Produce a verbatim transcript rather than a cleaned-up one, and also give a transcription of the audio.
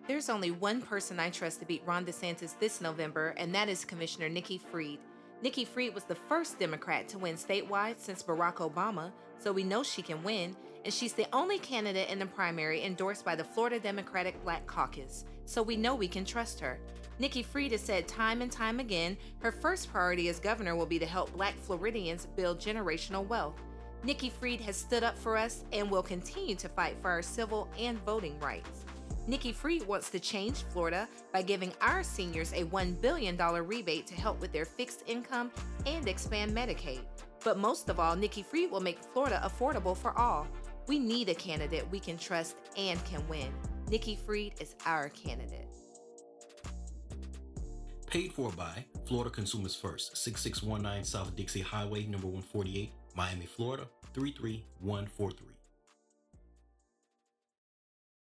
There's only one person I trust to beat Ron DeSantis this November, and that is Commissioner Nikki Fried. Nikki Fried was the first Democrat to win statewide since Barack Obama, so we know she can win, and she's the only candidate in the primary endorsed by the Florida Democratic Black Caucus, so we know we can trust her. Nikki Fried has said time and time again her first priority as governor will be to help Black Floridians build generational wealth. Nikki Fried has stood up for us and will continue to fight for our civil and voting rights. Nikki Fried wants to change Florida by giving our seniors a one billion dollars rebate to help with their fixed income and expand Medicaid. But most of all, Nikki Fried will make Florida affordable for all. We need a candidate we can trust and can win. Nikki Fried is our candidate. Paid for by Florida Consumers First, six six one nine South Dixie Highway, number one forty-eight, Miami, Florida, three three one four three.